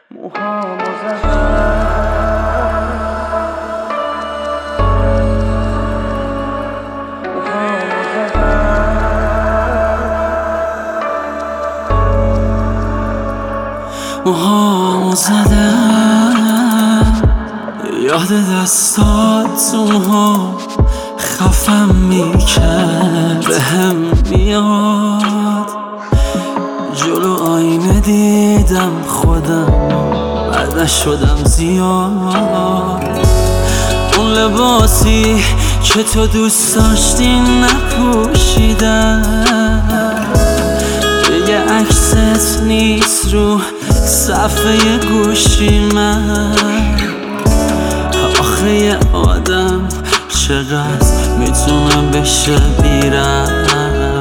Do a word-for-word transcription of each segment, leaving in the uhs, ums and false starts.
موهامو زدم موهامو زدم موهامو زدم یاد دستات تو موهام خفم میکرد بهم میاد جلو آینه دیدم خودم بعدش شدم زیاد اون لباسی که تو دوست داشتی نپوشیدم دیگه عکست نیست رو صفحه گوشی من آخه یه آدم چقدر میتونم بشه بیرم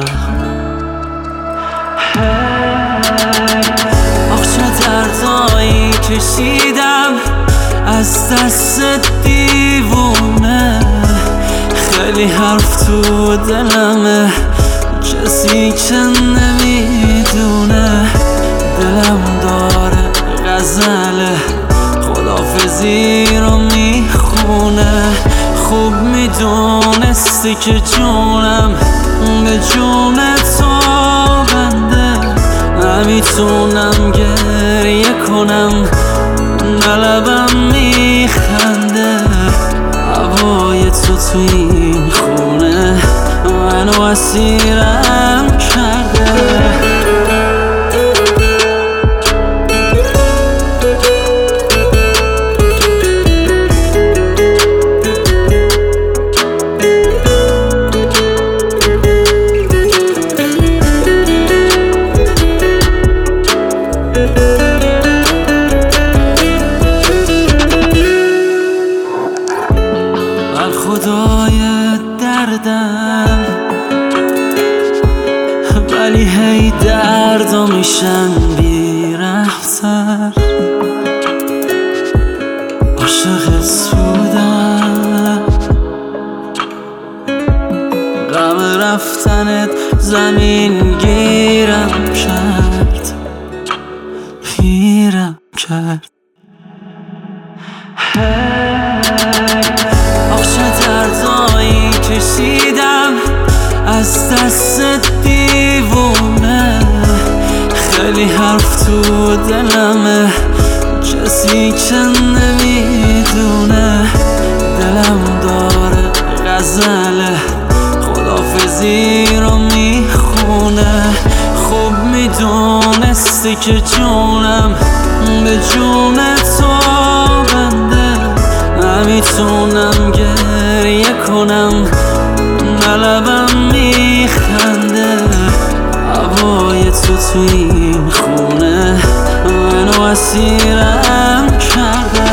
آخ چه دردایی کشیدم از دست دیوونه خیلی حرف تو دلمه کسی که نمیدونه دلم داره غزل خداحافظی رو میخونه خوب میدونستی که جونم به جون تو بنده نمیتونم گریه کنم نلبم میخنده هوای تو تو این خونه منو اسیرم کرده خدای دردم ولی هی دردا میشن بی رفتر عاشقت بودم غم رفتنت زمین گیرم کرد پیرم کرد آخ چه دردایی کشیدم از دست دیوونه خیلی حرف تو دلمه کسی که نمیدونه دلم داره غزل خداحافظی رو میخونه خوب میدونستی که جونم به جون تو بنده نمیتونم گریه کنم نلبم میخنده هوای تو تو این خونه منو اسیرم کرده